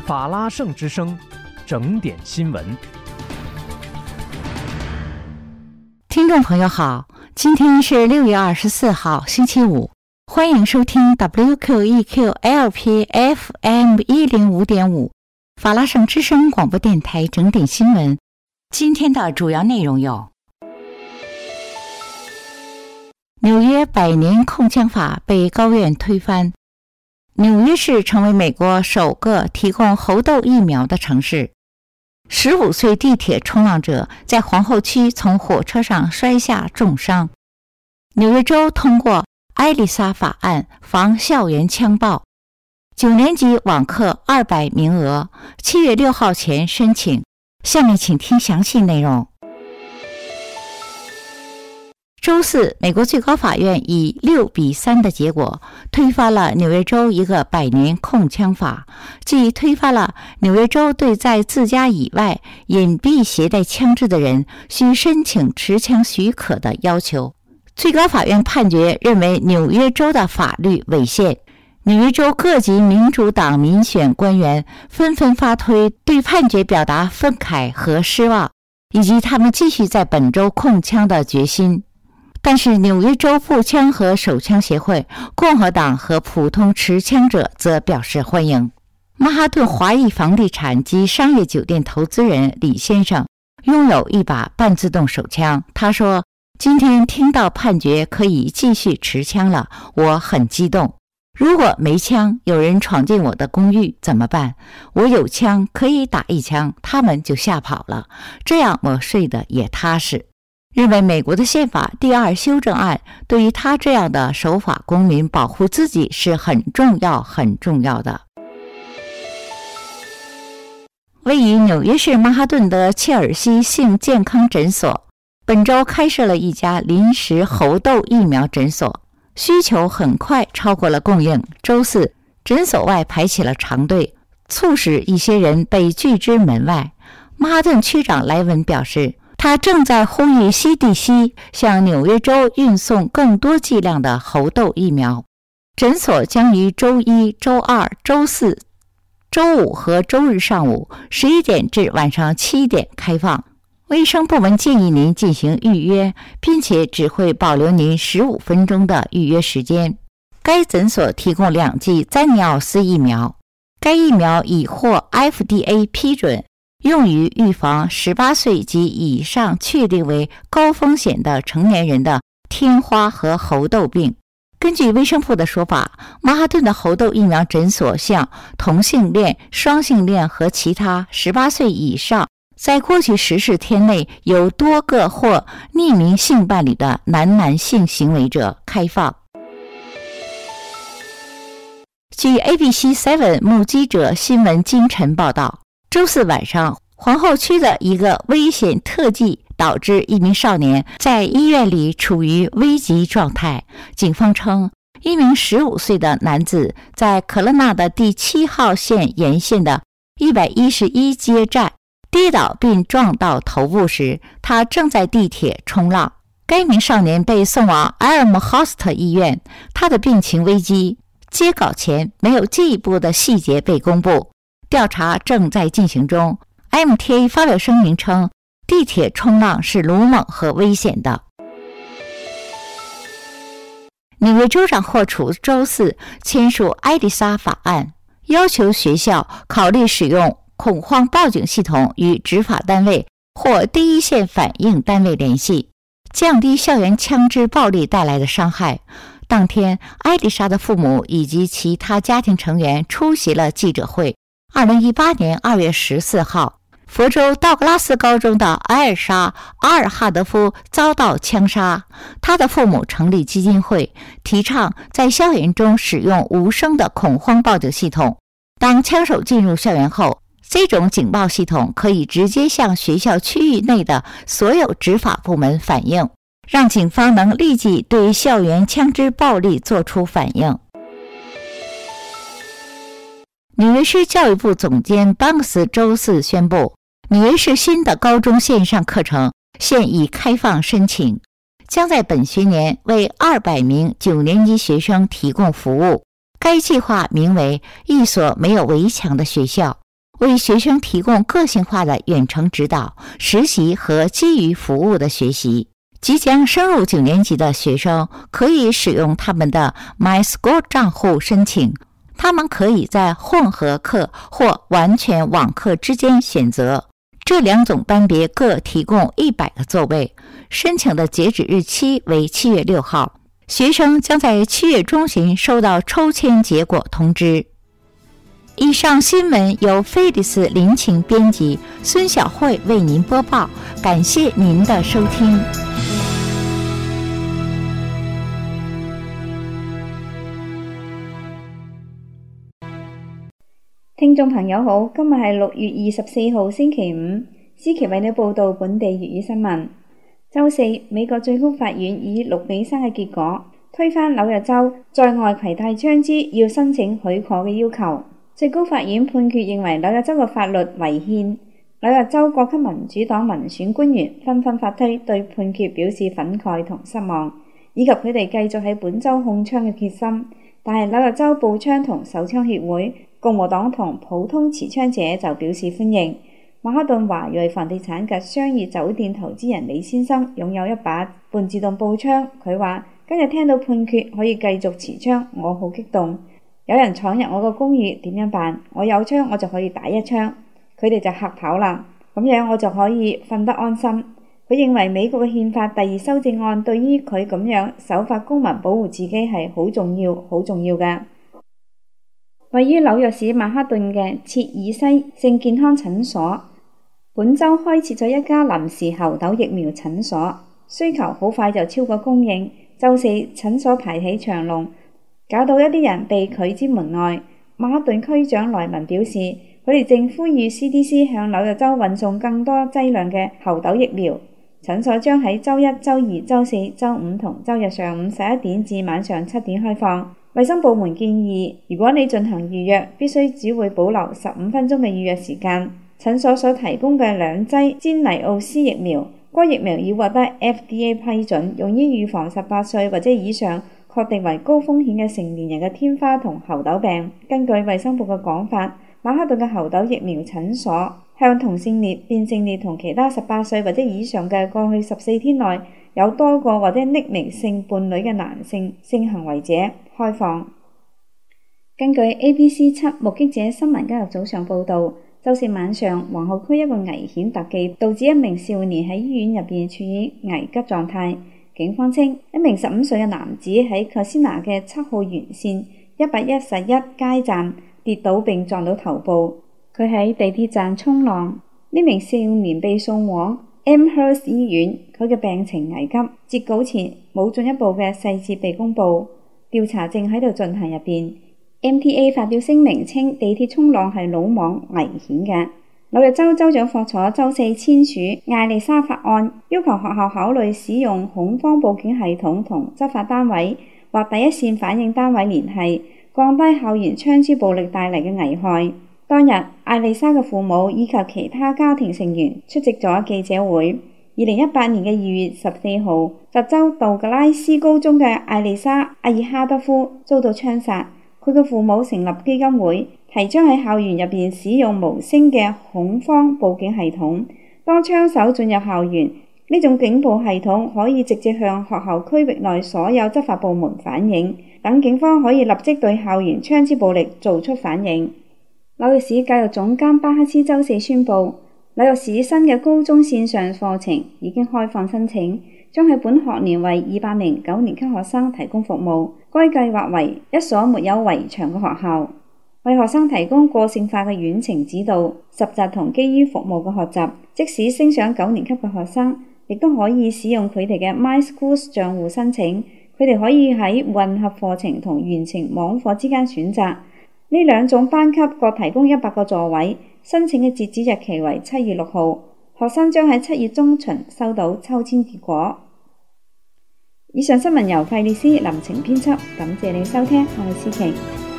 法拉盛之声，整点新闻。 听众朋友好，今天是6月24号星期五，欢迎收听 WQEQ-LP FM 105.5 法拉盛之声广播电台整点新闻。今天的主要内容有：纽约100年控枪法被高院推翻，纽约市成为美国首个提供猴痘疫苗的城市，15岁地铁冲浪者在皇后区从火车上摔下重伤，纽约州通过艾丽莎法案防校园枪爆，9年级网课200名额，7月6号前申请。下面请听详细内容。周四，美国最高法院以6-3的结果推翻了纽约州一个100年控枪法，即推翻了纽约州对在自家以外隐蔽携带枪支的人需申请持枪许可的要求。最高法院判决认为纽约州的法律违宪，纽约州各级民主党民选官员纷纷发推，对判决表达愤慨和失望，以及他们继续在本州控枪的决心。但是纽约州步枪和手枪协会、共和党和普通持枪者则表示欢迎。曼哈顿华裔房地产及商业酒店投资人李先生拥有一把半自动手枪，他说：今天听到判决可以继续持枪了，我很激动。如果没枪，有人闯进我的公寓怎么办？我有枪，可以打一枪，他们就吓跑了，这样我睡得也踏实。认为美国的宪法第2修正案对于他这样的守法公民保护自己是很重要的。位于纽约市曼哈顿的切尔西性健康诊所本周开设了一家临时猴痘疫苗诊所，需求很快超过了供应。周四，诊所外排起了长队，促使一些人被拒之门外。曼哈顿区长莱文表示，他正在呼吁 CDC 向纽约州运送更多剂量的猴痘疫苗。诊所将于周一、周二、周四、周五和周日上午11点至晚上7点开放。卫生部门建议您进行预约，并且只会保留您15分钟的预约时间。该诊所提供2剂詹尼奥斯疫苗，该疫苗已获 FDA 批准，用于预防18岁及以上确定为高风险的成年人的天花和猴痘病。根据卫生部的说法，曼哈顿的猴痘疫苗诊所向同性恋、双性恋和其他18岁以上在过去14天内有多个或匿名性伴侣的男性行为者开放。据 ABC7 目击者新闻今晨报道，周四晚上，皇后区的一个危险特技导致一名少年在医院里处于危急状态。警方称，一名15岁的男子在可乐纳的第7号线沿线的111街站跌倒并撞到头部时，他正在地铁冲浪。该名少年被送往埃尔姆霍斯特医院，他的病情危机。接稿前没有进一步的细节被公布，调查正在进行中。MTA 发表声明称，地铁冲浪是鲁莽和危险的。纽约州长霍楚周四签署艾丽莎法案，要求学校考虑使用恐慌报警系统与执法单位或第一线反应单位联系，降低校园枪支暴力带来的伤害。当天，艾丽莎的父母以及其他家庭成员出席了记者会。2018年2月14号，佛州道格拉斯高中的艾尔莎·阿尔哈德夫遭到枪杀，他的父母成立基金会，提倡在校园中使用无声的恐慌报警系统。当枪手进入校园后，这种警报系统可以直接向学校区域内的所有执法部门反映，让警方能立即对校园枪支暴力做出反应。纽约市教育部总监邦克斯周四宣布，纽约市新的高中线上课程现已开放申请，将在本学年为200名9年级学生提供服务。该计划名为一所没有围墙的学校， 为学生提供个性化的远程指导、实习和基于服务的学习。即将升入9年级的学生可以使用他们的 MySchool 账户申请，他们可以在混合课或完全网课之间选择。这2种班别各提供100个座位，申请的截止日期为7月6号。学生将在7月中旬收到抽签结果通知。以上新闻由菲利斯林晴编辑，孙晓慧为您播报，感谢您的收听。 聽眾朋友好，今日係6月24號星期五，思琪為你報道本地粵語新聞。週四，美國最高法院以6-3嘅結果推翻紐約州在外攜帶槍支要申請許可嘅要求。最高法院判決認為紐約州嘅法律違憲。紐約州各級民主黨民選官員紛紛發推，對判決表示憤慨同失望，以及佢哋繼續喺本州控槍嘅決心。但係紐約州步槍同手槍協會、共和黨同普通持槍者就表示歡迎。曼哈頓華裔房地產及商業酒店投資人李先生擁有一把半自動步槍，佢話：今日聽到判決可以繼續持槍，我好激動。有人闖入我個公寓點樣辦？我有槍我就可以打一槍，佢哋就嚇跑啦，咁樣我就可以瞓得安心。佢認為美國嘅憲法第2修正案對於佢咁樣守法公民保護自己係好重要嘅。位於紐約市曼哈頓嘅切爾西性健康診所，本週開設咗一家臨時猴痘疫苗診所，需求好快就超過供應。週四診所排起長龍，搞到一啲人被拒之門外。曼哈頓區長萊文表示，佢哋正呼籲 CDC 向紐約州運送更多劑量嘅猴痘疫苗。診所將喺週1、週2、週4、週5同週日上午11點至晚上7點開放。衛生部門建議，如果你進行預約，必須只會保留15分鐘嘅預約時間。診所所提供嘅2劑詹尼奧斯疫苗，該疫苗已獲得 FDA 批准，用於預防18歲或者以上確定為高風險嘅成年人嘅天花同猴痘病。根據衛生部嘅講法，曼哈頓嘅猴痘疫苗診所向同性戀、變性戀同其他18歲或者以上嘅過去14天內有多個或者匿名性伴侶嘅男性性行為者開放。根據 ABC7 目擊者新聞今日早上報導，週四晚上皇后區一個危險特技導致一名少年喺醫院入邊處於危急狀態。警方稱，一名15歲嘅男子喺 Casina 嘅7號沿線111街站跌倒並撞到頭部，佢喺地鐵站衝浪。呢名少年被送往 Amherst 醫院，佢嘅病情危急，截稿前冇進一步嘅細節被公佈，調查正喺度進行入邊。MTA 發表聲明稱，地鐵衝浪係魯莽危險嘅。紐約州州長霍楚週四簽署艾麗莎法案，要求學校考慮使用恐慌報警系統同執法單位或第一線反應單位聯繫，降低校園槍支暴力帶嚟嘅危害。當日，艾麗莎嘅父母以及其他家庭成員出席咗記者會。2018年嘅2月14號，佛州道格拉斯高中嘅艾麗莎·阿爾哈德夫遭到槍殺，佢嘅父母成立基金會，提倡喺校園入邊使用無聲嘅恐慌報警系統。當槍手進入校園，呢種警報系統可以直接向學校區域內所有執法部門反映，等警方可以立即對校園槍支暴力做出反應。紐約市教育總監巴克斯週四宣布，紐約市新嘅高中線上課程已經開放申請，將喺本學年為200名9年級學生提供服務。該計劃為一所沒有圍牆嘅學校，為學生提供個性化嘅遠程指導、實習同基於服務嘅學習。即使升上9年級嘅學生，亦都可以使用佢哋嘅 MySchools 賬戶申請。佢哋可以喺混合課程同完成網課之間選擇。呢2種班級各提供100個座位，申請嘅截止日期為7月6號。學生將喺7月中旬收到抽籤結果。以上新聞由費利斯林晴編輯，感謝你收聽，我係思琪。